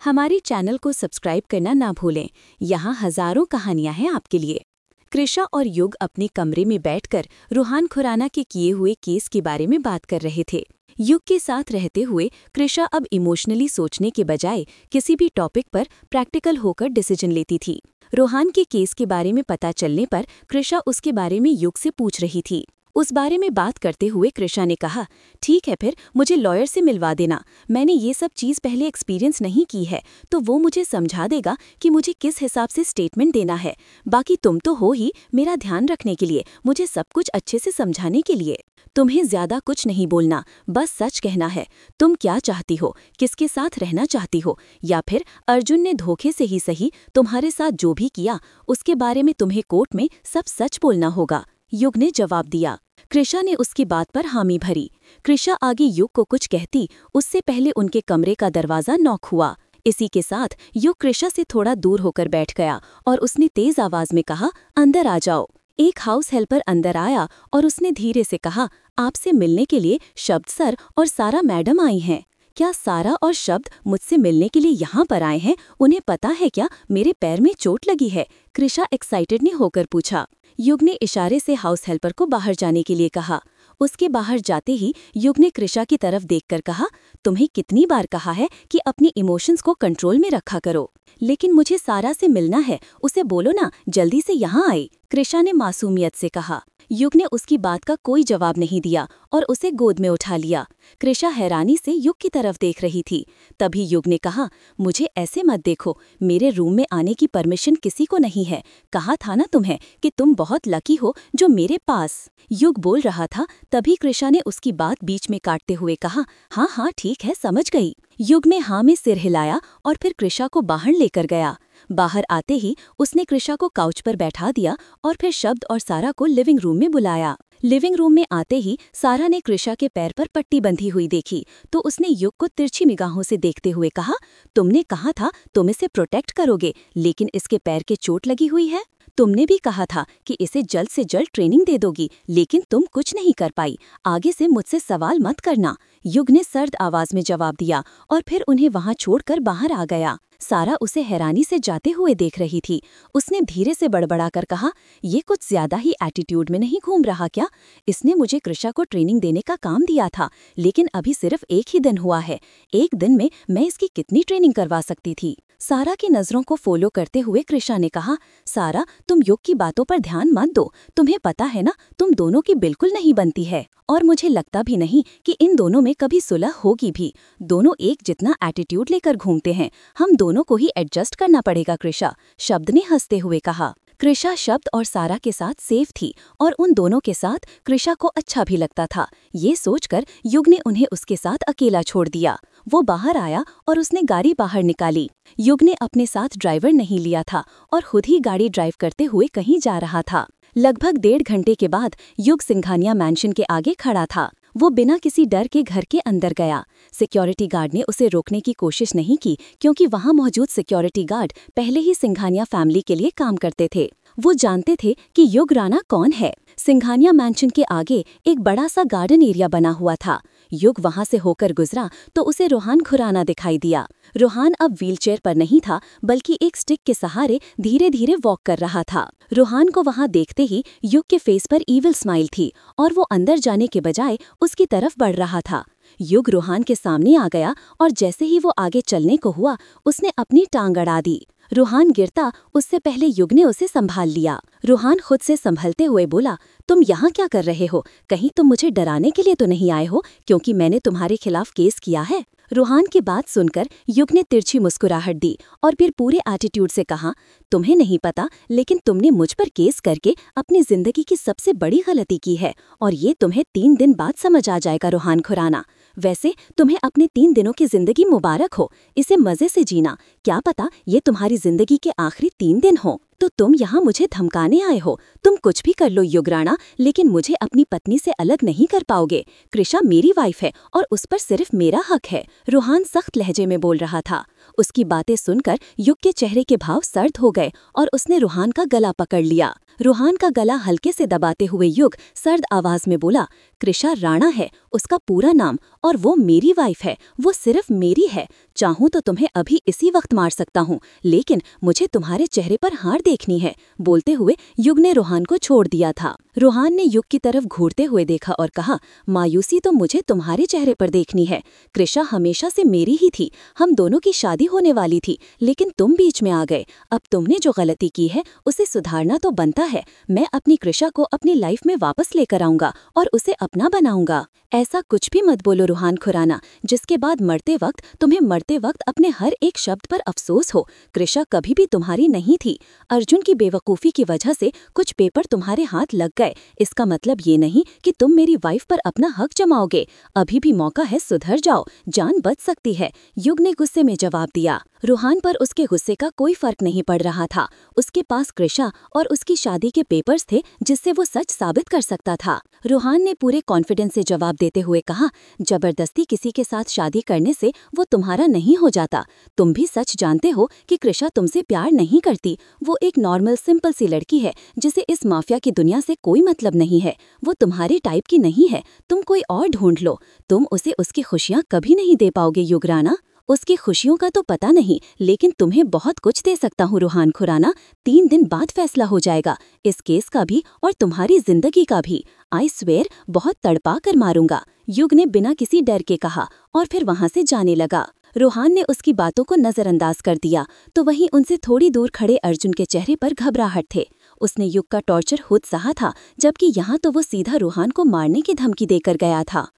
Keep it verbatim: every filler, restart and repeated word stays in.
हमारे चैनल को सब्सक्राइब करना ना भूलें। यहाँ हजारों कहानियां हैं आपके लिए। कृषा और युग अपने कमरे में बैठकर रूहान खुराना के किए हुए केस के बारे में बात कर रहे थे। युग के साथ रहते हुए कृषा अब इमोशनली सोचने के बजाय किसी भी टॉपिक पर प्रैक्टिकल होकर डिसीजन लेती थी। रूहान के केस के बारे में पता चलने पर कृषा उसके बारे में युग से पूछ रही थी। उस बारे में बात करते हुए कृषा ने कहा, ठीक है, फिर मुझे लॉयर से मिलवा देना। मैंने ये सब चीज़ पहले एक्सपीरियंस नहीं की है, तो वो मुझे समझा देगा कि मुझे किस हिसाब से स्टेटमेंट देना है। बाकी तुम तो हो ही मेरा ध्यान रखने के लिए, मुझे सब कुछ अच्छे से समझाने के लिए। तुम्हें ज्यादा कुछ नहीं बोलना, बस सच कहना है। तुम क्या चाहती हो, किसके साथ रहना चाहती हो, या फिर अर्जुन ने धोखे से ही सही तुम्हारे साथ जो भी किया उसके बारे में तुम्हें कोर्ट में सब सच बोलना होगा, युग ने जवाब दिया। कृषा ने उसकी बात पर हामी भरी। कृषा आगे युग को कुछ कहती उससे पहले उनके कमरे का दरवाजा नॉक हुआ। इसी के साथ युग कृषा से थोड़ा दूर होकर बैठ गया और उसने तेज आवाज में कहा, अंदर आ जाओ। एक हाउस हेल्पर अंदर आया और उसने धीरे से कहा, आपसे मिलने के लिए शब्द सर और सारा मैडम आई हैं। क्या सारा और शब्द मुझसे मिलने के लिए यहाँ पर आए हैं? उन्हें पता है क्या मेरे पैर में चोट लगी है? कृषा एक्साइटेड ने होकर पूछा। युग ने इशारे से हाउस हेल्पर को बाहर जाने के लिए कहा। उसके बाहर जाते ही युग ने कृषा की तरफ देखकर कहा, तुम्हें कितनी बार कहा है कि अपनी इमोशंस को कंट्रोल में रखा करो। लेकिन मुझे सारा से मिलना है, उसे बोलो ना जल्दी से यहाँ आए, कृषा ने मासूमियत से कहा। युग ने उसकी बात का कोई जवाब नहीं दिया और उसे गोद में उठा लिया। कृषा हैरानी से युग की तरफ देख रही थी। तभी युग ने कहा, मुझे ऐसे मत देखो, मेरे रूम में आने की परमिशन किसी को नहीं है। कहा था ना तुम्हें कि तुम बहुत लकी हो जो मेरे पास। युग बोल रहा था, तभी कृषा ने उसकी बात बीच में काटते हुए कहा, हाँ हाँ ठीक है, समझ गई। युग ने हाँ में सिर हिलाया और फिर कृषा को बाहर लेकर गया। बाहर आते ही उसने कृषा को काउच पर बैठा दिया और फिर शब्द और सारा को लिविंग रूम में बुलाया। लिविंग रूम में आते ही सारा ने कृषा के पैर पर पट्टी बंधी हुई देखी तो उसने युग को तिरछी निगाहों से देखते हुए कहा, तुमने कहा था तुम इसे प्रोटेक्ट करोगे, लेकिन इसके पैर के चोट लगी हुई है। तुमने भी कहा था कि इसे जल्द से जल्द ट्रेनिंग दे दोगी, लेकिन तुम कुछ नहीं कर पाई। आगे से मुझसे सवाल मत करना, युग ने सर्द आवाज में जवाब दिया और फिर उन्हें वहां छोड़कर बाहर आ गया। सारा उसे हैरानी से जाते हुए देख रही थी। उसने धीरे से बड़बड़ाकर कहा, ये कुछ ज्यादा ही एटीट्यूड में नहीं घूम रहा क्या? इसने मुझे कृषा को ट्रेनिंग देने का काम दिया था, लेकिन अभी सिर्फ एक ही दिन हुआ है। एक दिन में मैं इसकी कितनी ट्रेनिंग करवा सकती थी? सारा की नजरों को फॉलो करते हुए कृषा ने कहा, सारा तुम युग की बातों पर ध्यान मत दो। तुम्हें पता है ना तुम दोनों की बिल्कुल नहीं बनती है, और मुझे लगता भी नहीं कि इन दोनों में कभी सुलह होगी भी। दोनों एक जितना एटीट्यूड लेकर घूमते हैं, हम दोनों को ही एडजस्ट करना पड़ेगा कृषा, शब्द ने हंसते हुए कहा। कृषा शब्द और सारा के साथ सेफ थी और उन दोनों के साथ कृषा को अच्छा भी लगता था। ये सोचकर युग ने उन्हें उसके साथ अकेला छोड़ दिया। वो बाहर आया और उसने गाड़ी बाहर निकाली। युग ने अपने साथ ड्राइवर नहीं लिया था और खुद ही गाड़ी ड्राइव करते हुए कहीं जा रहा था। लगभग डेढ़ घंटे के बाद युग सिंघानिया मैंशन के आगे खड़ा था। वो बिना किसी डर के घर के अंदर गया। सिक्योरिटी गार्ड ने उसे रोकने की कोशिश नहीं की, क्योंकि वहां मौजूद सिक्योरिटी गार्ड पहले ही सिंघानिया फैमिली के लिए काम करते थे। वो जानते थे कि युग राणा कौन है। सिंघानिया मैंशन के आगे एक बड़ा सा गार्डन एरिया बना हुआ था। युग वहां से होकर गुजरा तो उसे रूहान खुराना दिखाई दिया। रूहान अब व्हीलचेयर पर नहीं था, बल्कि एक स्टिक के सहारे धीरे धीरे वॉक कर रहा था। रूहान को वहां देखते ही युग के फेस पर ईविल स्माइल थी और वो अंदर जाने के बजाय उसकी तरफ बढ़ रहा था। युग रूहान के सामने आ गया और जैसे ही वो आगे चलने को हुआ उसने अपनी टांग अड़ा दी। रूहान गिरता उससे पहले युग ने उसे संभाल लिया। रूहान खुद से संभलते हुए बोला, तुम यहाँ क्या कर रहे हो? कहीं तुम मुझे डराने के लिए तो नहीं आए हो, क्योंकि मैंने तुम्हारे खिलाफ केस किया है? रूहान की बात सुनकर युग ने तिरछी मुस्कुराहट दी और फिर पूरे एटीट्यूड से कहा, तुम्हें नहीं पता, लेकिन तुमने मुझ पर केस करके अपनी जिंदगी की सबसे बड़ी गलती की है, और ये तुम्हें तीन दिन बाद समझ आ जाएगा रूहान खुराना। वैसे तुम्हें अपने तीन दिनों की जिंदगी मुबारक हो, इसे मजे से जीना। क्या पता ये तुम्हारी जिंदगी के आखिरी तीन दिन हो। तो तुम यहाँ मुझे धमकाने आए हो? तुम कुछ भी कर लो युग राणा, लेकिन मुझे अपनी पत्नी से अलग नहीं कर पाओगे। कृषा मेरी वाइफ है और उस पर सिर्फ मेरा हक है, रूहान सख्त लहजे में बोल रहा था। उसकी बातें सुनकर युग के चेहरे के भाव सर्द हो गए और उसने रूहान का गला पकड़ लिया। रूहान का गला हल्के से दबाते हुए युग सर्द आवाज में बोला, कृषा राणा है, उसका पूरा नाम, और वो मेरी वाइफ है, वो सिर्फ मेरी है। चाहूँ तो तुम्हें अभी इसी वक्त मार सकता हूँ, लेकिन मुझे तुम्हारे चेहरे पर हार देखनी है। बोलते हुए युग ने रोहान को छोड़ दिया था। रोहान ने युग की तरफ घूरते हुए देखा और कहा, मायूसी तो मुझे तुम्हारे चेहरे पर देखनी है। कृषा हमेशा से मेरी ही थी, हम दोनों की शादी होने वाली थी, लेकिन तुम बीच में आ गए। अब तुमने जो गलती की है उसे सुधारना तो बनता है। मैं अपनी कृषा को अपनी लाइफ में वापस लेकर आऊंगा और उसे अपना बनाऊंगा। ऐसा कुछ भी मत बोलो रोहान खुराना, जिसके बाद मरते वक्त तुम्हें मरते वक्त अपने हर एक शब्द पर अफसोस हो। कृषा कभी भी तुम्हारी नहीं थी। अर्जुन की बेवकूफ़ी की वजह से कुछ पेपर तुम्हारे हाथ लग गए, इसका मतलब ये नहीं कि तुम मेरी वाइफ पर अपना हक जमाओगे। अभी भी मौका है, सुधर जाओ, जान बच सकती है। युग ने गुस्से में जवाब दिया। रोहान पर उसके गुस्से का कोई फर्क नहीं पड़ रहा था। उसके पास कृषा और उसकी शादी के पेपर्स थे जिससे वो सच साबित कर सकता था। रोहान ने पूरे कॉन्फिडेंस से जवाब देते हुए कहा, जबरदस्ती किसी के साथ शादी करने से वो तुम्हारा नहीं हो जाता। तुम भी सच जानते हो कि कृषा तुमसे प्यार नहीं करती। वो एक नॉर्मल सिंपल सी लड़की है जिसे इस माफिया की दुनिया से कोई मतलब नहीं है। वो तुम्हारे टाइप की नहीं है, तुम कोई और ढूंढ लो। तुम उसे उसकी खुशियाँ कभी नहीं दे पाओगे युगराना। उसकी खुशियों का तो पता नहीं, लेकिन तुम्हें बहुत कुछ दे सकता हूँ रोहान खुराना। तीन दिन बाद फैसला हो जाएगा, इस केस का भी और तुम्हारी जिंदगी का भी। आई स्वेयर, बहुत तड़पा कर मारूंगा, युग ने बिना किसी डर के कहा और फिर वहां से जाने लगा। रोहान ने उसकी बातों को नजरअंदाज कर दिया तो वहीं उनसे थोड़ी दूर खड़े अर्जुन के चेहरे पर घबराहट थे। उसने युग का टॉर्चर खुद सहा था, जबकि यहाँ तो वो सीधा रोहान को मारने की धमकी देकर गया था।